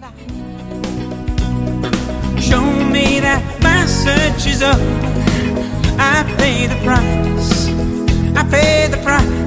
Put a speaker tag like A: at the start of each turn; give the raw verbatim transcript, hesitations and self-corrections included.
A: Show me that my search is over. I pay the price. I pay the price.